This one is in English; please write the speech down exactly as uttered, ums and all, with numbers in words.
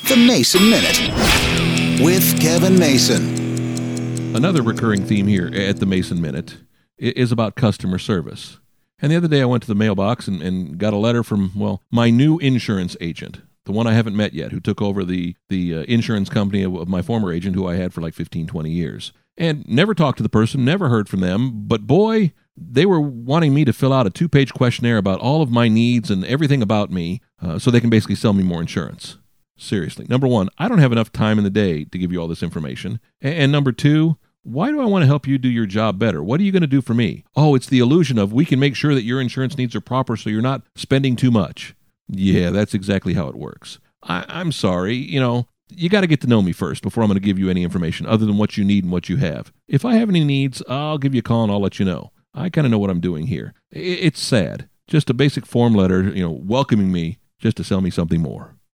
The Mason Minute with Kevin Mason. Another recurring theme here at the Mason Minute is about customer service. And the other day I went to the mailbox and, and got a letter from, well, my new insurance agent, the one I haven't met yet, who took over the, the uh, insurance company of, of my former agent, who I had for like fifteen, twenty years. And never talked to the person, never heard from them, but boy, they were wanting me to fill out a two-page questionnaire about all of my needs and everything about me uh, so they can basically sell me more insurance. Seriously. Number one, I don't have enough time in the day to give you all this information. And, and number two, why do I want to help you do your job better? What are you going to do for me? Oh, it's the illusion of we can make sure that your insurance needs are proper so you're not spending too much. Yeah, that's exactly how it works. I, I'm sorry, you know, you got to get to know me first before I'm going to give you any information other than what you need and what you have. If I have any needs, I'll give you a call and I'll let you know. I kind of know what I'm doing here. It, it's sad. Just a basic form letter, you know, welcoming me just to sell me something more.